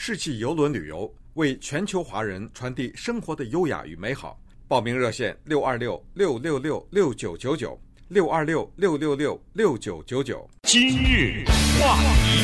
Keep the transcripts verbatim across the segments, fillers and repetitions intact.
世纪邮轮旅游，为全球华人传递生活的优雅与美好。报名热线六二六六六六六九九九六二六六六六六九九九。 今日话题，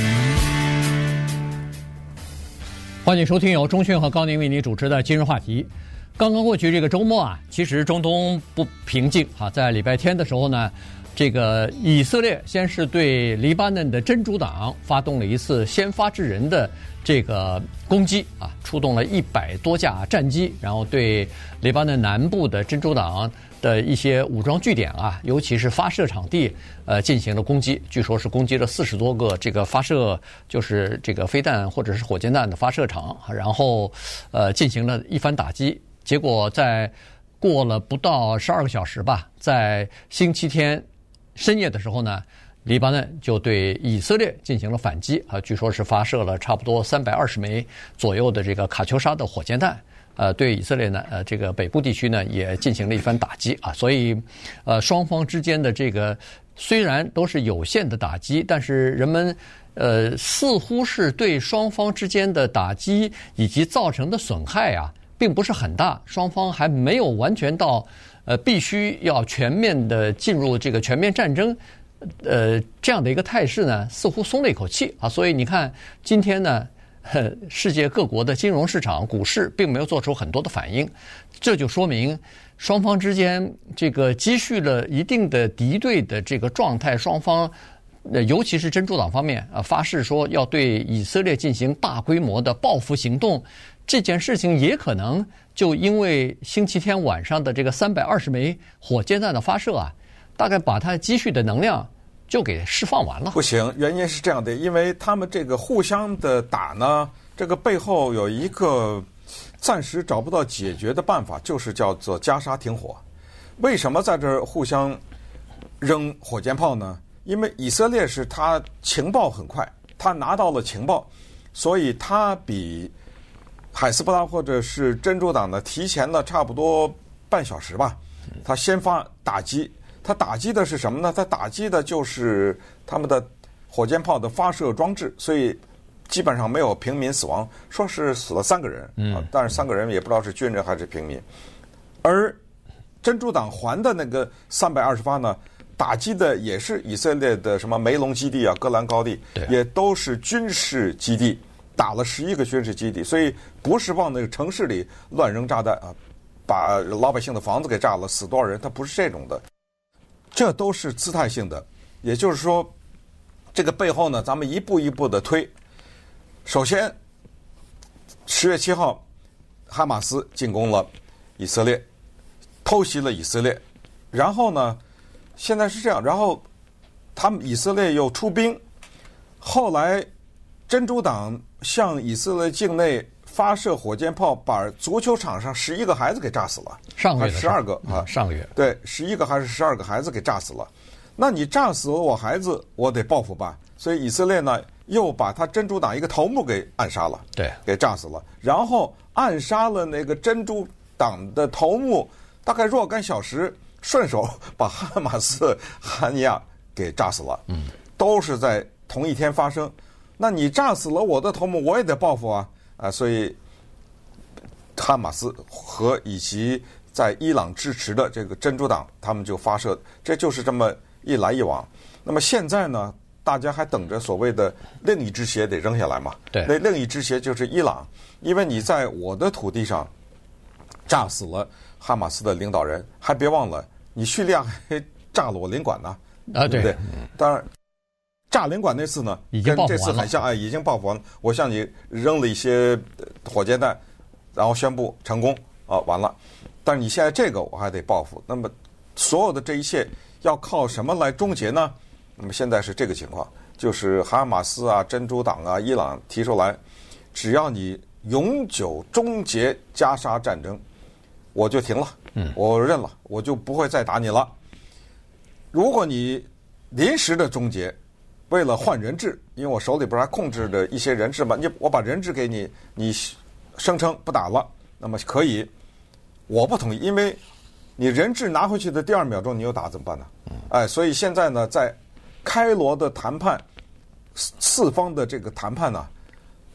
欢迎收听由钟迅和高宁为你主持的今日话题。刚刚过去这个周末啊，其实中东不平静啊。在礼拜天的时候呢，这个以色列先是对黎巴嫩的真主党发动了一次先发制人的这个攻击啊，出动了一百多架战机，然后对黎巴嫩南部的真主党的一些武装据点啊，尤其是发射场地，呃，进行了攻击。据说是攻击了四十多个这个发射，就是这个飞弹或者是火箭弹的发射场，然后呃进行了一番打击。结果在过了不到十二个小时吧，在星期天深夜的时候呢，黎巴嫩就对以色列进行了反击啊，据说是发射了差不多三百二十枚左右的这个卡秋莎的火箭弹，呃，对以色列呢，呃，这个北部地区呢也进行了一番打击啊，所以，呃，双方之间的这个虽然都是有限的打击，但是人们呃似乎是对双方之间的打击以及造成的损害啊，并不是很大，双方还没有完全到呃必须要全面的进入这个全面战争。呃，这样的一个态势呢，似乎松了一口气啊，所以你看，今天呢，世界各国的金融市场、股市并没有做出很多的反应，这就说明双方之间这个积蓄了一定的敌对的这个状态，双方，呃，尤其是真主党方面啊，发誓说要对以色列进行大规模的报复行动，这件事情也可能就因为星期天晚上的这个三百二十枚火箭弹的发射啊，大概把它积蓄的能量就给释放完了。 不行，原因是这样的，因为他们这个互相的打呢，这个背后有一个暂时找不到解决的办法，就是叫做加沙停火。为什么在这儿互相扔火箭炮呢？因为以色列是他情报很快，他拿到了情报，所以他比海斯布拉或者是真主党呢提前了差不多半小时吧，他先发打击。他打击的是什么呢？他打击的就是他们的火箭炮的发射装置，所以基本上没有平民死亡，说是死了三个人，嗯，但是三个人也不知道是军人还是平民。而真主党还的那个三百二十发呢，打击的也是以色列的什么梅隆基地啊、戈兰高地，也都是军事基地，打了十一个军事基地，所以不是往那个城市里乱扔炸弹啊，把老百姓的房子给炸了，死多少人，他不是这种的。这都是姿态性的，也就是说，这个背后呢，咱们一步一步的推。首先，十月七号，哈马斯进攻了以色列，偷袭了以色列。然后呢，现在是这样，然后他们以色列又出兵。后来，真主党向以色列境内发射火箭炮，把足球场上十一个孩子给炸死了。 上个月十二个啊， 上个月对，十一个还是十二个孩子给炸死了。那你炸死了我孩子，我得报复吧。所以以色列呢，又把他真主党一个头目给暗杀了， 对， 给炸死了。然后暗杀了那个真主党的头目，大概若干小时，顺手把哈马斯哈尼亚给炸死了。嗯，都是在同一天发生。那你炸死了我的头目，我也得报复啊。啊，所以哈马斯和以及在伊朗支持的这个真主党，他们就发射，这就是这么一来一往。那么现在呢，大家还等着所谓的另一只鞋得扔下来嘛？ 对， 那另一只鞋就是伊朗，因为你在我的土地上炸死了哈马斯的领导人，还别忘了你叙利亚还炸了我领馆呢， 啊， 对不对？当然。炸领馆那次呢， 已经报复完了， 跟这次很像，哎，已经报复完了。我向你扔了一些火箭弹，然后宣布成功啊，完了。但是你现在这个我还得报复。那么所有的这一切要靠什么来终结呢？那么现在是这个情况，就是哈马斯啊、真主党啊、伊朗提出来，只要你永久终结加沙战争，我就停了，嗯，我认了，我就不会再打你了。如果你临时的终结，为了换人质，因为我手里边还控制着一些人质嘛，你我把人质给你，你声称不打了，那么可以，我不同意，因为你人质拿回去的第二秒钟你又打怎么办呢？哎，所以现在呢，在开罗的谈判，四方的这个谈判呢，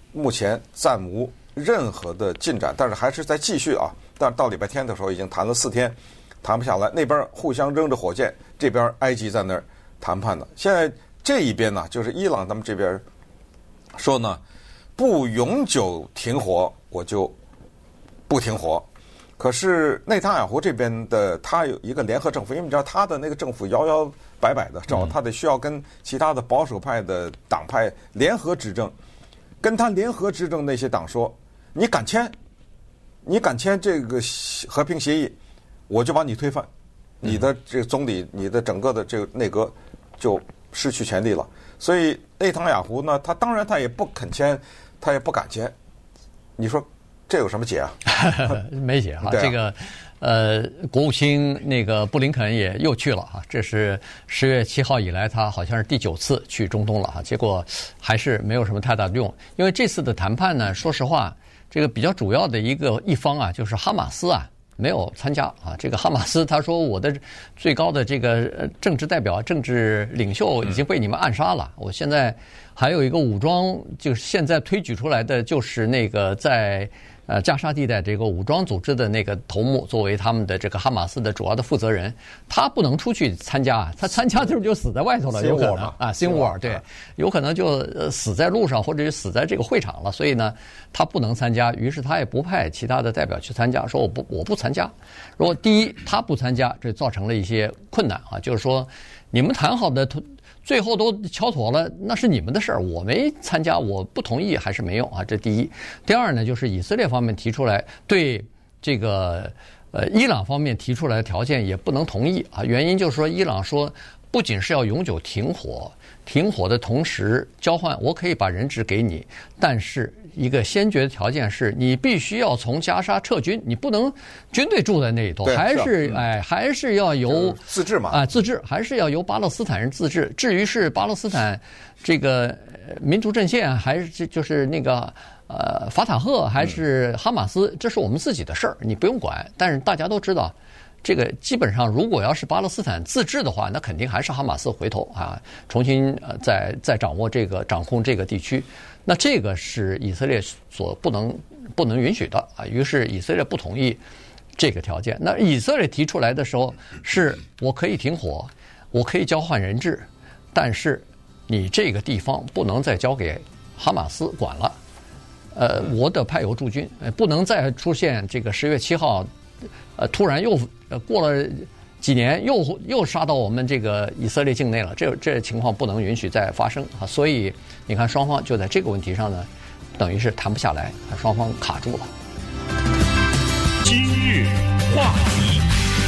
目前暂无任何的进展，但是还是在继续啊。但到礼拜天的时候已经谈了四天，谈不下来，那边互相扔着火箭，这边埃及在那儿谈判呢。现在这一边呢，就是伊朗他们这边说呢，不永久停火，我就不停火。可是内塔尼亚胡这边的他有一个联合政府，因为你知道他的那个政府摇摇摆摆的，找他得需要跟其他的保守派的党派联合执政，跟他联合执政那些党说，你敢签，你敢签这个和平协议，我就把你推翻，你的这个总理，你的整个的这个内阁就失去权力了。所以内塔尼亚胡呢，他当然他也不肯签，他也不敢签，你说这有什么解啊？ 没解哈， 啊、 这个呃，国务卿那个布林肯也又去了哈，这是十月七号以来他好像是第九次去中东了哈，结果还是没有什么太大的用，因为这次的谈判呢，说实话，这个比较主要的一个一方啊，就是哈马斯啊。没有参加啊！这个哈马斯他说我的最高的这个政治代表、政治领袖已经被你们暗杀了。我现在还有一个武装，就是现在推举出来的就是那个在呃加沙地带这个武装组织的那个头目，作为他们的这个哈马斯的主要的负责人，他不能出去参加，他参加就是就死在外头了，有可能啊，新沃尔对，有可能就死在路上或者是死在这个会场了，所以呢，他不能参加，于是他也不派其他的代表去参加，说我不我不参加。如果第一他不参加，这造成了一些困难啊，就是说你们谈好的最后都敲妥了，那是你们的事儿，我没参加，我不同意还是没用啊，这第一。第二呢，就是以色列方面提出来对这个呃伊朗方面提出来的条件也不能同意啊，原因就是说伊朗说不仅是要永久停火，停火的同时交换，我可以把人质给你，但是一个先决的条件是你必须要从加沙撤军，你不能军队住在那里头，还是哎还是要由自治嘛啊自治，还是要由巴勒斯坦人自治。至于是巴勒斯坦这个民族阵线还是就是那个呃法塔赫还是哈马斯，这是我们自己的事儿，你不用管。但是大家都知道。这个基本上，如果要是巴勒斯坦自治的话，那肯定还是哈马斯回头啊，重新呃再再掌握这个掌控这个地区。那这个是以色列所不能不能允许的啊。于是以色列不同意这个条件。那以色列提出来的时候，是我可以停火，我可以交换人质，但是你这个地方不能再交给哈马斯管了。呃，我得派有驻军，不能再出现这个十月七号。呃，突然又呃过了几年，又又杀到我们这个以色列境内了，这这情况不能允许再发生啊！所以你看，双方就在这个问题上呢，等于是谈不下来，双方卡住了。 今日话题，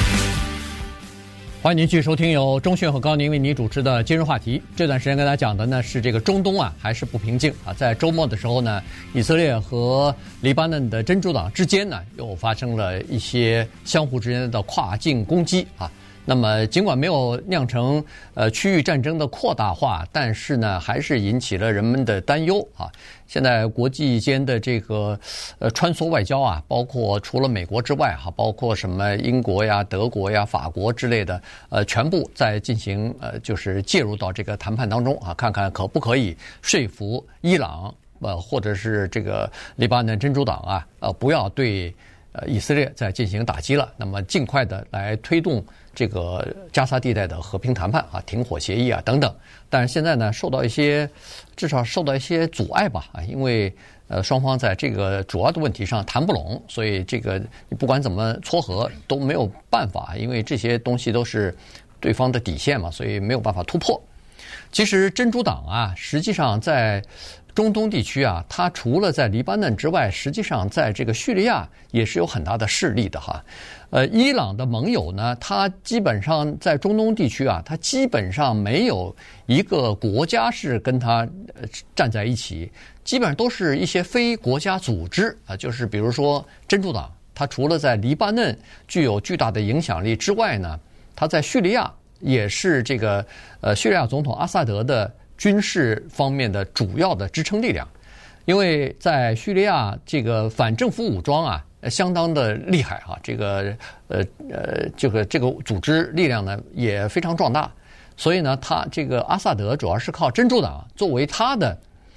欢迎您继续收听由钟迅和高宁为您主持的今日话题。这段时间跟大家讲的呢是这个中东啊还是不平静啊，在周末的时候呢，以色列和黎巴嫩的真主党之间呢又发生了一些相互之间的跨境攻击啊。那么尽管没有酿成呃区域战争的扩大化，但是呢还是引起了人们的担忧啊。现在国际间的这个呃穿梭外交啊，包括除了美国之外哈，包括什么英国呀、德国呀、法国之类的，呃，全部在进行呃就是介入到这个谈判当中啊，看看可不可以说服伊朗呃或者是这个黎巴嫩真主党啊呃不要对呃以色列再进行打击了，那么尽快的来推动这个加沙地带的和平谈判啊，停火协议啊等等。但是现在呢，受到一些至少受到一些阻碍吧啊，因为呃双方在这个主要的问题上谈不拢，所以这个你不管怎么撮合都没有办法，因为这些东西都是对方的底线嘛，所以没有办法突破。其实真主党啊，实际上在中东地区啊，它除了在黎巴嫩之外，实际上在这个叙利亚也是有很大的势力的哈。呃，伊朗的盟友呢，它基本上在中东地区啊，它基本上没有一个国家是跟它站在一起，基本上都是一些非国家组织啊，就是比如说真主党，它除了在黎巴嫩具有巨大的影响力之外呢，它在叙利亚也是这个呃叙利亚总统阿萨德的军事方面的主要的支撑力量，因为在叙利亚这个反政府武装啊，相当的厉害啊，这个呃呃这个这个组织力量呢也非常壮大，所以呢，他这个阿萨德主要是靠真主党作为他的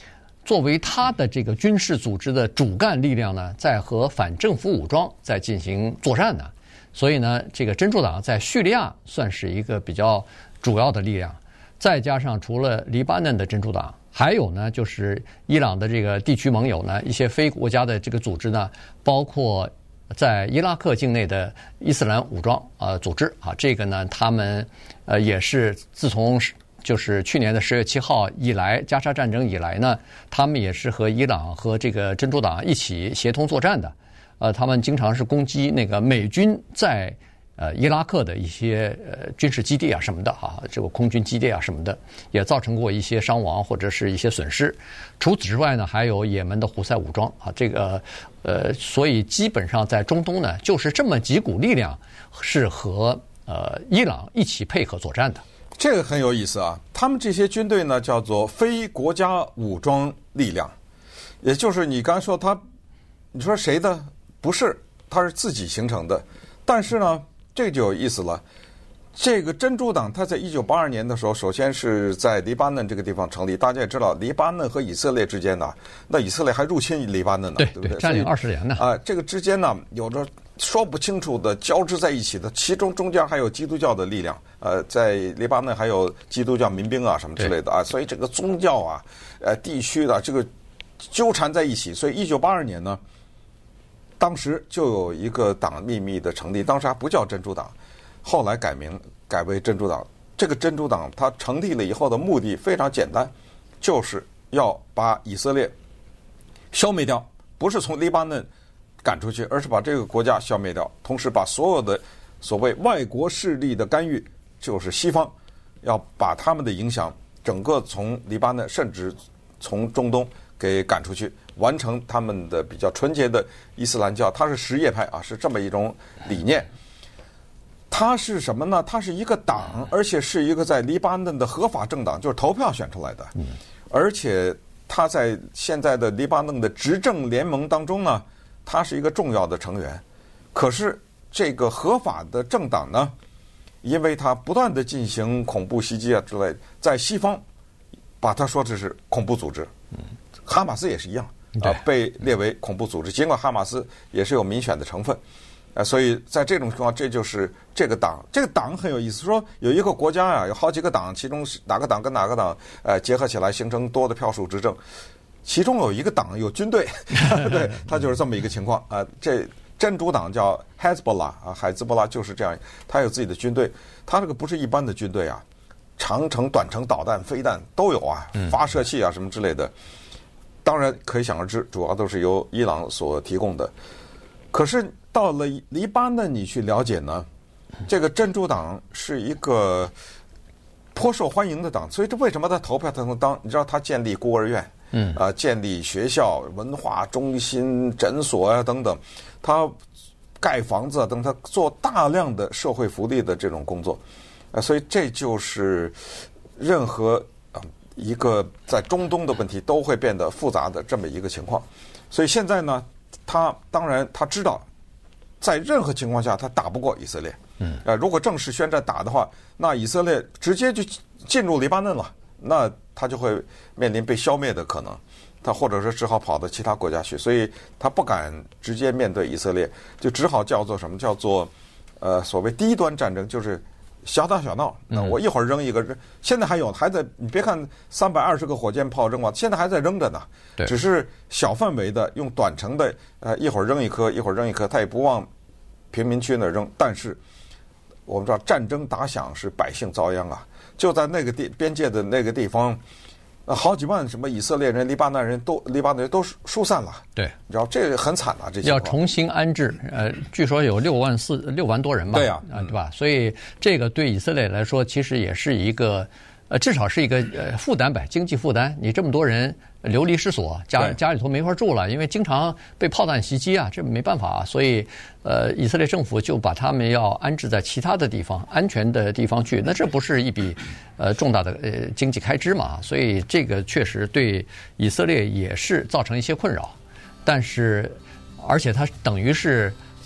作为他的这个军事组织的主干力量呢，在和反政府武装在进行作战呢。所以呢，这个真主党在叙利亚算是一个比较主要的力量。再加上除了黎巴嫩的真主党，还有呢就是伊朗的这个地区盟友呢，一些非国家的这个组织呢，包括在伊拉克境内的伊斯兰武装呃组织啊，这个呢他们呃也是自从就是去年的十月七号以来，加沙战争以来呢，他们也是和伊朗和这个真主党一起协同作战的。呃，他们经常是攻击那个美军在呃，伊拉克的一些呃军事基地啊什么的哈、啊，这个空军基地啊什么的，也造成过一些伤亡或者是一些损失。除此之外呢，还有也门的胡塞武装啊，这个呃，所以基本上在中东呢，就是这么几股力量是和呃伊朗一起配合作战的。 这个很有意思啊，他们这些军队呢叫做非国家武装力量，也就是你刚才说他，你说谁的？不是，他是自己形成的，但是呢。这就有意思了，这个真主党它在一九八二年的时候，首先是在黎巴嫩这个地方成立。大家也知道，黎巴嫩和以色列之间呢，那以色列还入侵黎巴嫩呢， 对对不对？ 占领二十年呢。 啊、呃，这个之间呢有着说不清楚的交织在一起的，其中中间还有基督教的力量。呃，在黎巴嫩还有基督教民兵啊什么之类的啊，所以这个宗教啊，呃，地区的这个纠缠在一起。所以一九八二年呢。当时就有一个党秘密的成立，当时还不叫真主党，后来改名改为真主党。这个真主党它成立了以后的目的非常简单，就是要把以色列消灭掉，不是从黎巴嫩赶出去，而是把这个国家消灭掉，同时把所有的所谓外国势力的干预，就是西方要把他们的影响整个从黎巴嫩甚至从中东给赶出去，完成他们的比较纯洁的伊斯兰教。它是什叶派啊，是这么一种理念。它是什么呢？它是一个党，而且是一个在黎巴嫩的合法政党，就是投票选出来的。而且它在现在的黎巴嫩的执政联盟当中呢，它是一个重要的成员。可是这个合法的政党呢，因为它不断的进行恐怖袭击啊之类，在西方把它说这是恐怖组织。哈马斯也是一样啊、呃，被列为恐怖组织。尽管哈马斯也是有民选的成分，呃，所以在这种情况，这就是这个党。这个党很有意思，说有一个国家呀、啊，有好几个党，其中哪个党跟哪个党呃结合起来形成多的票数执政，其中有一个党有军队，对，它就是这么一个情况啊、呃。这真主党叫 Hezbollah 啊，海兹波拉就是这样，它有自己的军队，它这个不是一般的军队啊。长程、短程导弹、飞弹都有啊，发射器啊什么之类的，当然可以想而知，主要都是由伊朗所提供的。可是到了黎巴嫩，你去了解呢，这个真主党是一个颇受欢迎的党，所以这为什么他投票他能当？你知道他建立孤儿院，嗯啊、呃，建立学校、文化中心、诊所啊等等，他盖房子啊等，他做大量的社会福利的这种工作。啊，所以这就是任何啊一个在中东的问题都会变得复杂的这么一个情况。所以现在呢，他当然他知道，在任何情况下他打不过以色列。嗯。啊，如果正式宣战打的话，那以色列直接就进入黎巴嫩了，那他就会面临被消灭的可能。他或者说只好跑到其他国家去，所以他不敢直接面对以色列，就只好叫做什么？叫做呃所谓低端战争，就是。小打小闹，那我一会儿扔一个，嗯、现在还有还在，你别看三百二十个火箭炮扔完，现在还在扔着呢。 对， 只是小范围的，用短程的，呃，一会儿扔一颗，一会儿扔一颗，他也不往平民区那扔。但是我们知道，战争打响是百姓遭殃啊，就在那个地边界的那个地方，呃，好几万什么以色列人、黎巴嫩人都黎巴嫩人都疏散了。 对， 你知道这个很惨啊，这要重新安置。呃，据说有六万四六万多人吧。 对呀、 啊，啊，对吧？所以这个对以色列来说，其实也是一个，呃，至少是一个呃负担呗，经济负担。你这么多人流离失所，家家里头没法住了，因为经常被炮弹袭击啊，这没办法啊。所以，呃，以色列政府就把他们要安置在其他的地方、安全的地方去。那这不是一笔呃重大的呃经济开支嘛？所以这个确实对以色列也是造成一些困扰。但是，而且它等于是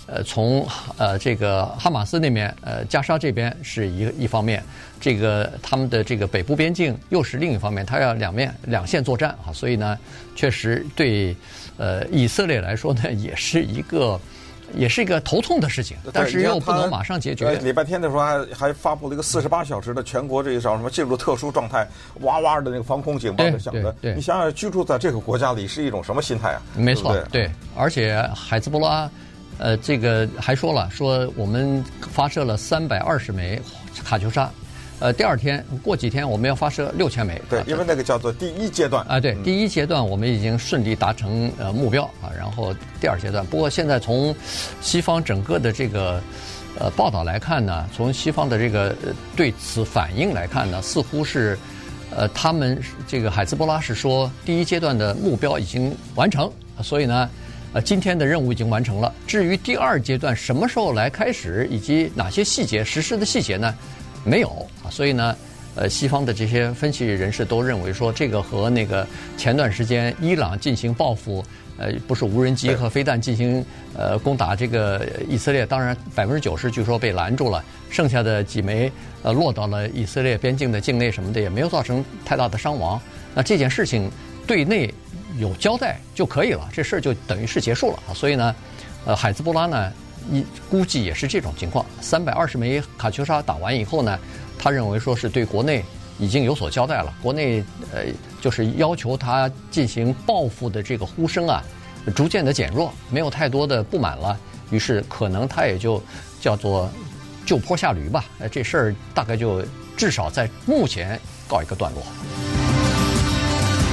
呃，从呃这个哈马斯那边，呃加沙这边是一个一方面，这个他们的这个北部边境又是另一方面，它要两面两线作战啊，所以呢，确实对呃以色列来说呢，也是一个也是一个头痛的事情，但是又不能马上解决。 礼拜天的时候还还发布了一个四十八小时的全国这个叫什么进入特殊状态，哇哇的那个防空警报的响的，你想想居住在这个国家里是一种什么心态啊？ 没错， 对对， 对，而且海兹波拉。呃，这个还说了，说我们发射了三百二十枚卡秋莎，呃，第二天过几天我们要发射六千枚。 对，因为那个叫做第一阶段啊，对，嗯、第一阶段我们已经顺利达成呃目标啊，然后第二阶段，不过现在从西方整个的这个呃报道来看呢，从西方的这个对此反应来看呢，似乎是呃他们这个海兹波拉是说第一阶段的目标已经完成，所以呢。呃，今天的任务已经完成了。至于第二阶段什么时候来开始，以及哪些细节实施的细节呢，没有啊。所以呢，呃，西方的这些分析人士都认为说，这个和那个前段时间伊朗进行报复，呃，不是无人机和飞弹进行呃攻打这个以色列，当然百分之九十据说被拦住了，剩下的几枚呃落到了以色列边境的境内什么的，也没有造成太大的伤亡。那这件事情对内有交代就可以了，这事儿就等于是结束了啊。所以呢，呃，海兹波拉呢，一估计也是这种情况。三百二十枚卡秋莎打完以后呢，他认为说是对国内已经有所交代了，国内呃就是要求他进行报复的这个呼声啊，逐渐的减弱，没有太多的不满了。于是可能他也就叫做就坡下驴吧，呃，这事儿大概就至少在目前告一个段落。